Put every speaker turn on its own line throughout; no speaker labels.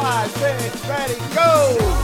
5, 6, ready, go!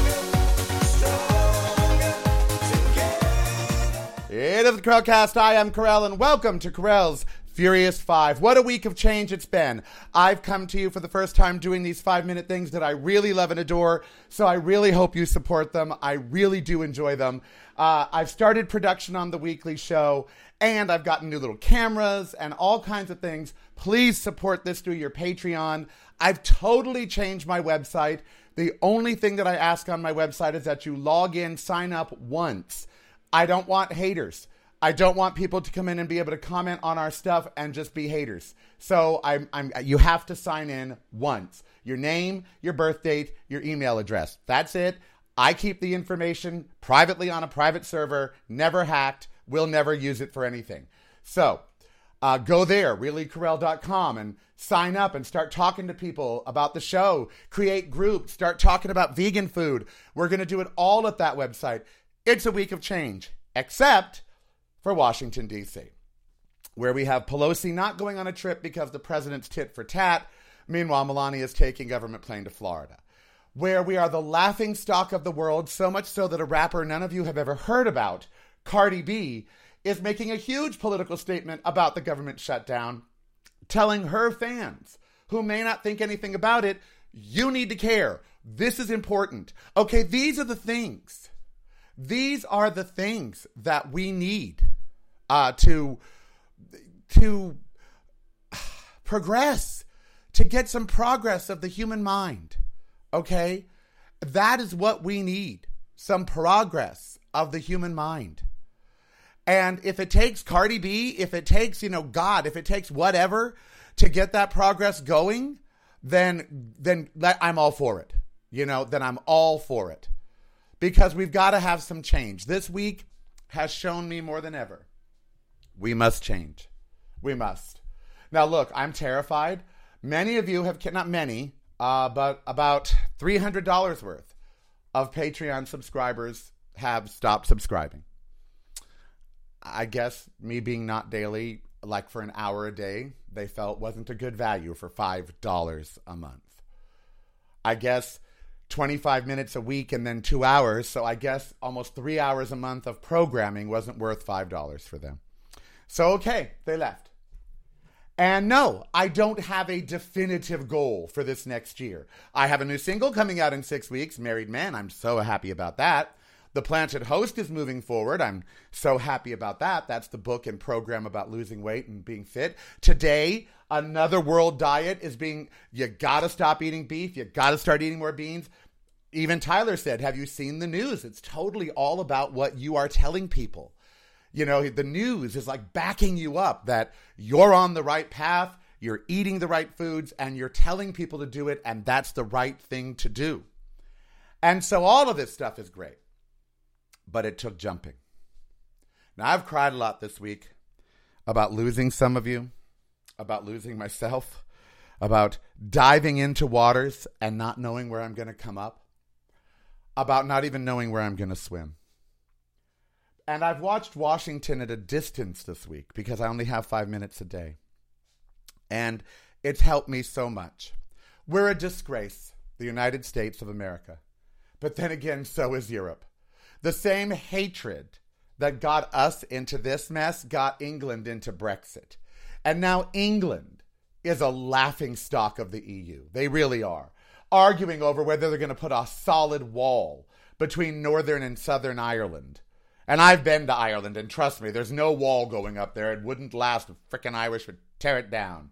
It is the Corralcast. I am Corral, and welcome to Corral's Furious 5. What a week of change it's been. I've come to you for the first time doing these 5-minute things that I really love and adore, so I really hope you support them. I really do enjoy them. I've started production on the weekly show, and I've gotten new little cameras and all kinds of things. Please support this through your Patreon. I've totally changed my website. The only thing that I ask on my website is that you log in, sign up once. I don't want haters. I don't want people to come in and be able to comment on our stuff and just be haters. So you have to sign in once. Your name, your birth date, your email address. That's it. I keep the information privately on a private server, never hacked. We'll never use it for anything. So go there, reallycorral.com, and sign up and start talking to people about the show. Create groups. Start talking about vegan food. We're going to do it all at that website. It's a week of change, except for Washington, D.C., where we have Pelosi not going on a trip because the president's tit for tat. Meanwhile, Melania is taking government plane to Florida, where we are the laughing stock of the world, so much so that a rapper none of you have ever heard about, Cardi B, is making a huge political statement about the government shutdown, telling her fans, who may not think anything about it, you need to care. This is important. Okay, these are the things. These are the things that we need to progress, to get some progress of the human mind. Okay? That is what we need. Some progress of the human mind. And if it takes Cardi B, if it takes, God, if it takes whatever to get that progress going, then I'm all for it. Then I'm all for it. Because we've got to have some change. This week has shown me more than ever. We must change. We must. Now, look, I'm terrified. Many of you have, not many, but about $300 worth of Patreon subscribers have stopped subscribing. I guess me being not daily, like for an hour a day, they felt wasn't a good value for $5 a month. I guess 25 minutes a week and then 2 hours. So I guess almost 3 hours a month of programming wasn't worth $5 for them. So, okay, they left. And no, I don't have a definitive goal for this next year. I have a new single coming out in 6 weeks, Married Man. I'm so happy about that. The Planted Host is moving forward. I'm so happy about that. That's the book and program about losing weight and being fit. Today, another world diet is you got to stop eating beef. You got to start eating more beans. Even Tyler said, have you seen the news? It's totally all about what you are telling people. The news is like backing you up that you're on the right path, you're eating the right foods, and you're telling people to do it, and that's the right thing to do. And so all of this stuff is great. But it took jumping. Now, I've cried a lot this week about losing some of you, about losing myself, about diving into waters and not knowing where I'm going to come up, about not even knowing where I'm going to swim. And I've watched Washington at a distance this week because I only have 5 minutes a day. And it's helped me so much. We're a disgrace, the United States of America. But then again, so is Europe. The same hatred that got us into this mess got England into Brexit. And now England is a laughingstock of the EU. They really are. Arguing over whether they're going to put a solid wall between Northern and Southern Ireland. And I've been to Ireland, and trust me, there's no wall going up there. It wouldn't last. The frickin' Irish would tear it down.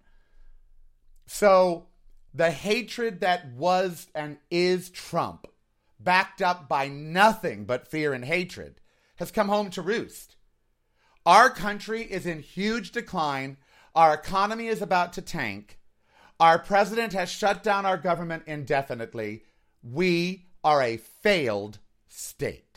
So the hatred that was and is Trump, backed up by nothing but fear and hatred, has come home to roost. Our country is in huge decline. Our economy is about to tank. Our president has shut down our government indefinitely. We are a failed state.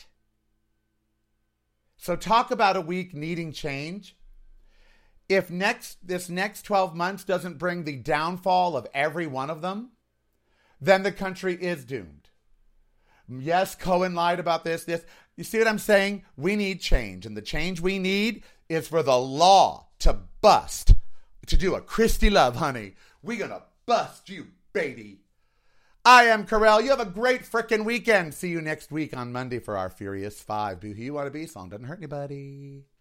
So talk about a week needing change. If this next 12 months doesn't bring the downfall of every one of them, then the country is doomed. Yes, Cohen lied about this. You see what I'm saying? We need change. And the change we need is for the law to bust, to do a Christy Love, honey. We're going to bust you, baby. I am Carell. You have a great frickin' weekend. See you next week on Monday for our Furious 5. Boo Who You Want to Be song. Doesn't hurt anybody.